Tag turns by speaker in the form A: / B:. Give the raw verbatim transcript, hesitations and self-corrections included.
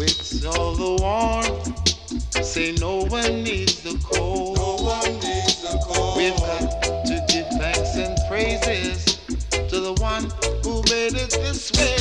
A: With all the warmth, say no one needs the cold.
B: No one needs the cold.
A: We've got to give thanks and praises to the one who made it this way.